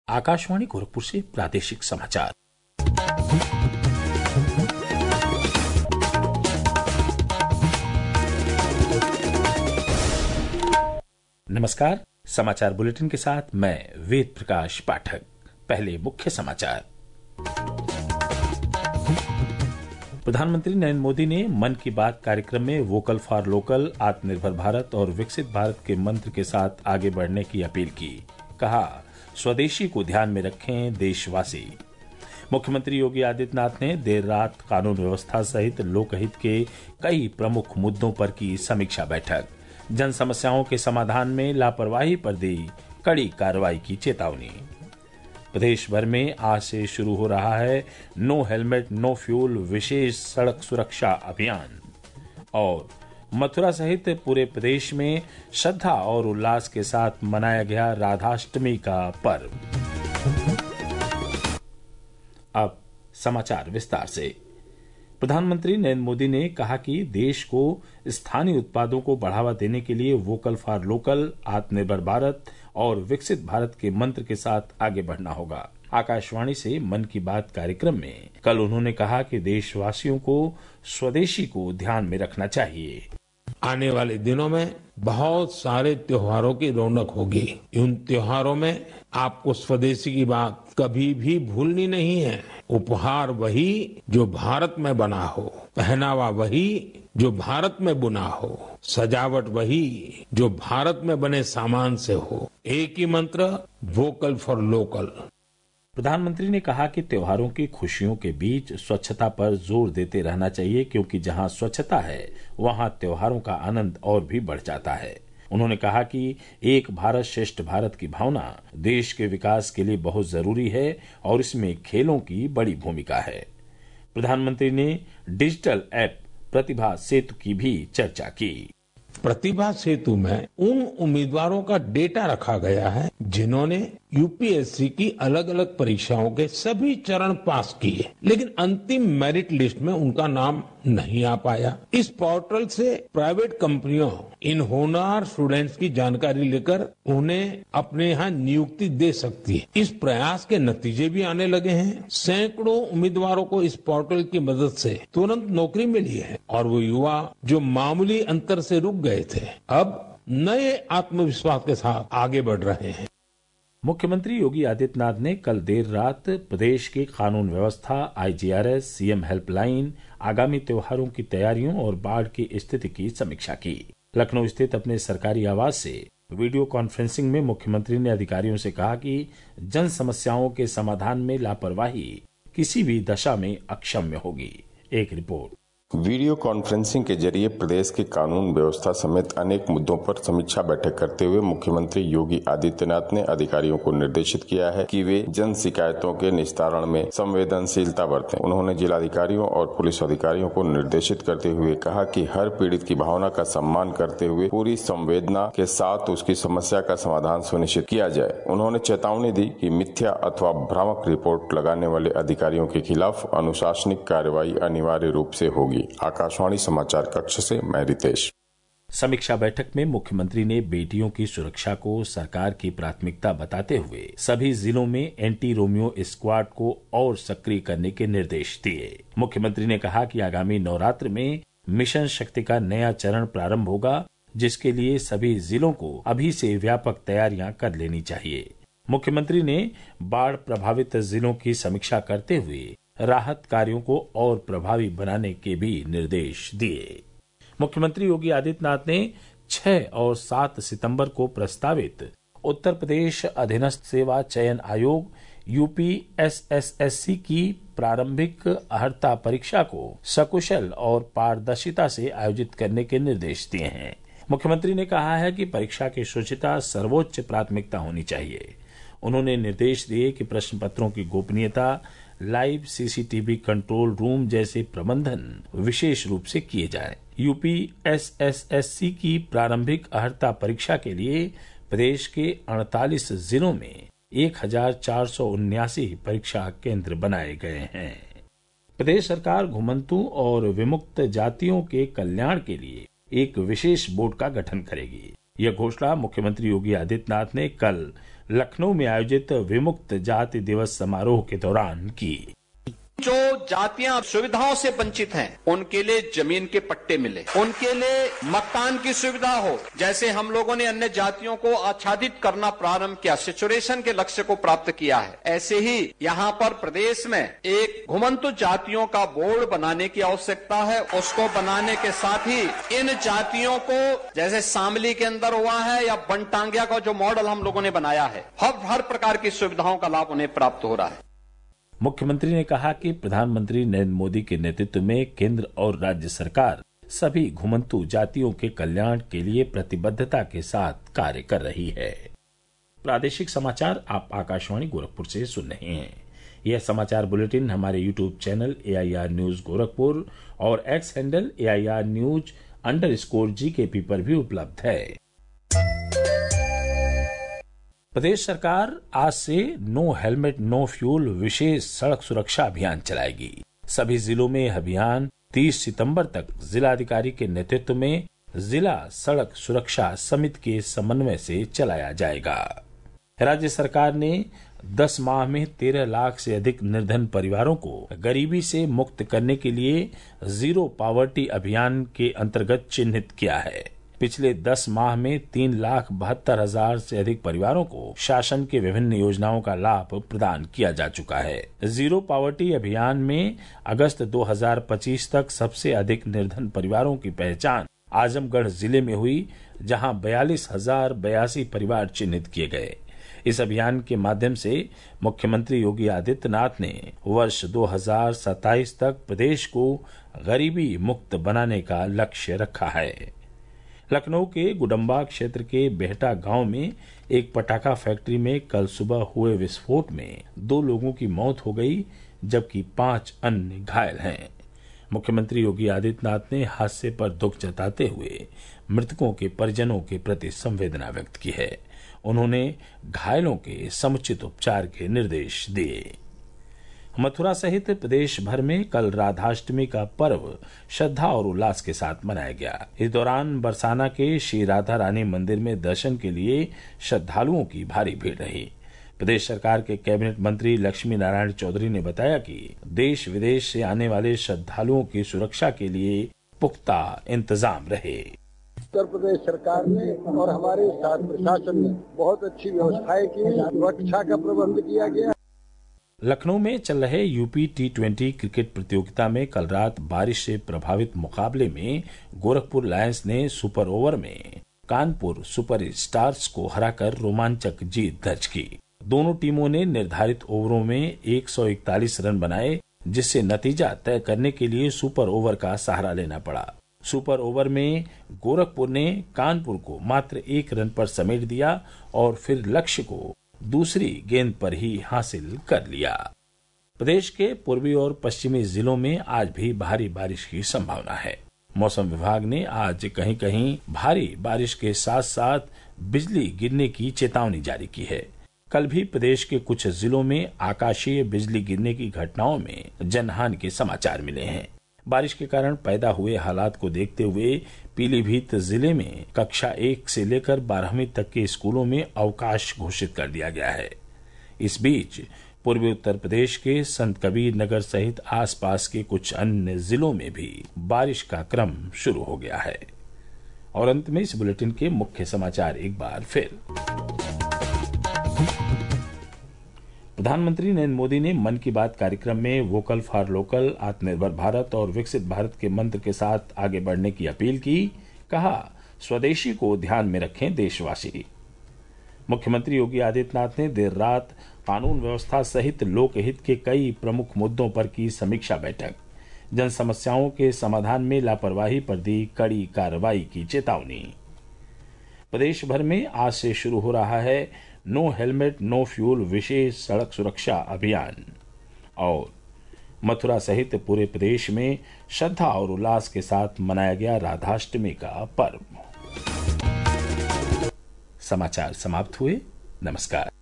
आकाशवाणी गोरखपुर से प्रादेशिक समाचार। नमस्कार, समाचार बुलेटिन के साथ मैं वेद प्रकाश पाठक। पहले मुख्य समाचार। प्रधानमंत्री नरेंद्र मोदी ने मन की बात कार्यक्रम में वोकल फॉर लोकल, आत्मनिर्भर भारत और विकसित भारत के मंत्र के साथ आगे बढ़ने की अपील की। कहा, स्वदेशी को ध्यान में रखें देशवासी। मुख्यमंत्री योगी आदित्यनाथ ने देर रात कानून व्यवस्था सहित लोकहित के कई प्रमुख मुद्दों पर की समीक्षा बैठक। जन समस्याओं के समाधान में लापरवाही पर दी कड़ी कार्रवाई की चेतावनी। प्रदेश भर में आज से शुरू हो रहा है नो हेलमेट नो फ्यूल विशेष सड़क सुरक्षा अभियान। और मथुरा सहित पूरे प्रदेश में श्रद्धा और उल्लास के साथ मनाया गया राधाष्टमी का पर्व। अब समाचार विस्तार से। प्रधानमंत्री नरेंद्र मोदी ने कहा कि देश को स्थानीय उत्पादों को बढ़ावा देने के लिए वोकल फॉर लोकल, आत्मनिर्भर भारत और विकसित भारत के मंत्र के साथ आगे बढ़ना होगा। आकाशवाणी से मन की बात कार्यक्रम में कल उन्होंने कहा कि देशवासियों को स्वदेशी को ध्यान में रखना चाहिए। आने वाले दिनों में बहुत सारे त्योहारों की रौनक होगी। उन त्योहारों में आपको स्वदेशी की बात कभी भी भूलनी नहीं है। उपहार वही जो भारत में बना हो, पहनावा वही जो भारत में बुना हो, सजावट वही जो भारत में बने सामान से हो। एक ही मंत्र, वोकल फॉर लोकल। प्रधानमंत्री ने कहा कि त्योहारों की खुशियों के बीच स्वच्छता पर जोर देते रहना चाहिए, क्योंकि जहां स्वच्छता है वहां त्योहारों का आनंद और भी बढ़ जाता है। उन्होंने कहा कि एक भारत श्रेष्ठ भारत की भावना देश के विकास के लिए बहुत जरूरी है और इसमें खेलों की बड़ी भूमिका है। प्रधानमंत्री ने डिजिटल ऐप प्रतिभा सेतु की भी चर्चा की। प्रतिभा सेतु में उन उम्मीदवारों का डेटा रखा गया है जिन्होंने यूपीएससी की अलग अलग परीक्षाओं के सभी चरण पास किए, लेकिन अंतिम मेरिट लिस्ट में उनका नाम नहीं आ पाया। इस पोर्टल से प्राइवेट कंपनियों इन होनहार स्टूडेंट्स की जानकारी लेकर उन्हें अपने यहाँ नियुक्ति दे सकती है। इस प्रयास के नतीजे भी आने लगे हैं। सैकड़ों उम्मीदवारों को इस पोर्टल की मदद से तुरंत नौकरी मिली है और वो युवा जो मामूली अंतर से रुक गए थे, अब नए आत्मविश्वास के साथ आगे बढ़ रहे हैं। मुख्यमंत्री योगी आदित्यनाथ ने कल देर रात प्रदेश की कानून व्यवस्था, आईजीआरएस, सीएम हेल्पलाइन, आगामी त्योहारों की तैयारियों और बाढ़ की स्थिति की समीक्षा की। लखनऊ स्थित अपने सरकारी आवास से वीडियो कॉन्फ्रेंसिंग में मुख्यमंत्री ने अधिकारियों से कहा कि जन समस्याओं के समाधान में लापरवाही किसी भी दशा में अक्षम्य होगी। एक रिपोर्ट। वीडियो कॉन्फ्रेंसिंग के जरिए प्रदेश की कानून व्यवस्था समेत अनेक मुद्दों पर समीक्षा बैठक करते हुए मुख्यमंत्री योगी आदित्यनाथ ने अधिकारियों को निर्देशित किया है कि वे जन शिकायतों के निस्तारण में संवेदनशीलता बरतें। उन्होंने जिलाधिकारियों और पुलिस अधिकारियों को निर्देशित करते हुए कहा कि हर पीड़ित की भावना का सम्मान करते हुए पूरी संवेदना के साथ उसकी समस्या का समाधान सुनिश्चित किया जाए। उन्होंने चेतावनी दी कि मिथ्या अथवा भ्रामक रिपोर्ट लगाने वाले अधिकारियों के खिलाफ अनुशासनिक कार्रवाई अनिवार्य रूप से होगी। आकाशवाणी समाचार कक्ष से मैं रितेश। समीक्षा बैठक में मुख्यमंत्री ने बेटियों की सुरक्षा को सरकार की प्राथमिकता बताते हुए सभी जिलों में एंटी रोमियो स्क्वाड को और सक्रिय करने के निर्देश दिए। मुख्यमंत्री ने कहा कि आगामी नवरात्र में मिशन शक्ति का नया चरण प्रारंभ होगा, जिसके लिए सभी जिलों को अभी से व्यापक तैयारियां कर लेनी चाहिए। मुख्यमंत्री ने बाढ़ प्रभावित जिलों की समीक्षा करते हुए राहत कार्यों को और प्रभावी बनाने के भी निर्देश दिए। मुख्यमंत्री योगी आदित्यनाथ ने 6 और 7 सितंबर को प्रस्तावित उत्तर प्रदेश अधीनस्थ सेवा चयन आयोग यूपीएसएसएससी की प्रारंभिक अर्हता परीक्षा को सकुशल और पारदर्शिता से आयोजित करने के निर्देश दिए हैं। मुख्यमंत्री ने कहा है कि परीक्षा की शुचिता सर्वोच्च प्राथमिकता होनी चाहिए। उन्होंने निर्देश दिए कि प्रश्न पत्रों की गोपनीयता, लाइव सीसीटीवी कंट्रोल रूम जैसे प्रबंधन विशेष रूप से किए जाएं। यूपीएसएसएससी की प्रारंभिक अर्हता परीक्षा के लिए प्रदेश के 48 जिलों में 1479 परीक्षा केंद्र बनाए गए हैं। प्रदेश सरकार घुमंतु और विमुक्त जातियों के कल्याण के लिए एक विशेष बोर्ड का गठन करेगी। यह घोषणा मुख्यमंत्री योगी आदित्यनाथ ने कल लखनऊ में आयोजित विमुक्त जाति दिवस समारोह के दौरान की। जो जातियां सुविधाओं से वंचित हैं, उनके लिए जमीन के पट्टे मिले, उनके लिए मकान की सुविधा हो। जैसे हम लोगों ने अन्य जातियों को आच्छादित करना प्रारंभ किया, सेचुरेशन के लक्ष्य को प्राप्त किया है, ऐसे ही यहाँ पर प्रदेश में एक घुमंतु जातियों का बोर्ड बनाने की आवश्यकता है। उसको बनाने के साथ ही इन जातियों को, जैसे शामली के अंदर हुआ है या बनटांगिया का जो मॉडल हम लोगों ने बनाया है, हर प्रकार की सुविधाओं का लाभ उन्हें प्राप्त हो रहा है। मुख्यमंत्री ने कहा कि प्रधानमंत्री नरेंद्र मोदी के नेतृत्व में केंद्र और राज्य सरकार सभी घुमंतु जातियों के कल्याण के लिए प्रतिबद्धता के साथ कार्य कर रही है। प्रादेशिक समाचार आप आकाशवाणी गोरखपुर से सुन रहे हैं। यह समाचार बुलेटिन हमारे YouTube channel AIR news Gorakhpur और एक्स हैंडल AIR News_GKP पर भी उपलब्ध है। प्रदेश सरकार आज से नो हेलमेट नो फ्यूल विशेष सड़क सुरक्षा अभियान चलाएगी। सभी जिलों में यह अभियान 30 सितंबर तक जिलाधिकारी के नेतृत्व में जिला सड़क सुरक्षा समिति के समन्वय से चलाया जाएगा। राज्य सरकार ने 10 माह में 13 लाख से अधिक निर्धन परिवारों को गरीबी से मुक्त करने के लिए जीरो पॉवर्टी अभियान के अंतर्गत चिन्हित किया है। पिछले 10 माह में 3,72,000 से अधिक परिवारों को शासन के विभिन्न योजनाओं का लाभ प्रदान किया जा चुका है। जीरो पॉवर्टी अभियान में अगस्त 2025 तक सबसे अधिक निर्धन परिवारों की पहचान आजमगढ़ जिले में हुई, जहां 42,082 परिवार चिन्हित किए गए। इस अभियान के माध्यम से मुख्यमंत्री योगी आदित्यनाथ ने वर्ष 2027 तक प्रदेश को गरीबी मुक्त बनाने का लक्ष्य रखा है। लखनऊ के गुडम्बा क्षेत्र के बेहटा गांव में एक पटाखा फैक्ट्री में कल सुबह हुए विस्फोट में 2 लोगों की मौत हो गई, जबकि 5 अन्य घायल हैं। मुख्यमंत्री योगी आदित्यनाथ ने हादसे पर दुख जताते हुए मृतकों के परिजनों के प्रति संवेदना व्यक्त की है। उन्होंने घायलों के समुचित उपचार के निर्देश दिए। मथुरा सहित प्रदेश भर में कल राधाष्टमी का पर्व श्रद्धा और उल्लास के साथ मनाया गया। इस दौरान बरसाना के श्री राधा रानी मंदिर में दर्शन के लिए श्रद्धालुओं की भारी भीड़ रही। प्रदेश सरकार के कैबिनेट मंत्री लक्ष्मी नारायण चौधरी ने बताया कि देश विदेश से आने वाले श्रद्धालुओं की सुरक्षा के लिए पुख्ता इंतजाम रहे। उत्तर प्रदेश सरकार ने और हमारे शासन प्रशासन ने बहुत अच्छी व्यवस्थाएं की, सुरक्षा का प्रबंध किया गया। लखनऊ में चल रहे यूपी T20 क्रिकेट प्रतियोगिता में कल रात बारिश से प्रभावित मुकाबले में गोरखपुर लायंस ने सुपर ओवर में कानपुर सुपर स्टार्स को हराकर रोमांचक जीत दर्ज की। दोनों टीमों ने निर्धारित ओवरों में 141 रन बनाए, जिससे नतीजा तय करने के लिए सुपर ओवर का सहारा लेना पड़ा। सुपर ओवर में गोरखपुर ने कानपुर को मात्र 1 रन पर समेट दिया और फिर लक्ष्य को दूसरी गेंद पर ही हासिल कर लिया। प्रदेश के पूर्वी और पश्चिमी जिलों में आज भी भारी बारिश की संभावना है। मौसम विभाग ने आज कहीं कहीं भारी बारिश के साथ साथ बिजली गिरने की चेतावनी जारी की है। कल भी प्रदेश के कुछ जिलों में आकाशीय बिजली गिरने की घटनाओं में जनहानि के समाचार मिले हैं। बारिश के कारण पैदा हुए हालात को देखते हुए पीलीभीत जिले में कक्षा 1 से लेकर 12वीं तक के स्कूलों में अवकाश घोषित कर दिया गया है। इस बीच पूर्वी उत्तर प्रदेश के संत कबीर नगर सहित आसपास के कुछ अन्य जिलों में भी बारिश का क्रम शुरू हो गया है। और अंत में इस बुलेटिन के मुख्य समाचार एक बार फिर। प्रधानमंत्री नरेंद्र मोदी ने मन की बात कार्यक्रम में वोकल फॉर लोकल, आत्मनिर्भर भारत और विकसित भारत के मंत्र के साथ आगे बढ़ने की अपील की। कहा, स्वदेशी को ध्यान में रखें देशवासी। मुख्यमंत्री योगी आदित्यनाथ ने देर रात कानून व्यवस्था सहित लोकहित के कई प्रमुख मुद्दों पर की समीक्षा बैठक। जन समस्याओं के समाधान में लापरवाही पर दी कड़ी कार्रवाई की चेतावनी। प्रदेश भर में आज से शुरू हो रहा है नो हेलमेट नो फ्यूल विशेष सड़क सुरक्षा अभियान। और मथुरा सहित पूरे प्रदेश में श्रद्धा और उल्लास के साथ मनाया गया राधाष्टमी का पर्व। समाचार समाप्त हुए। नमस्कार।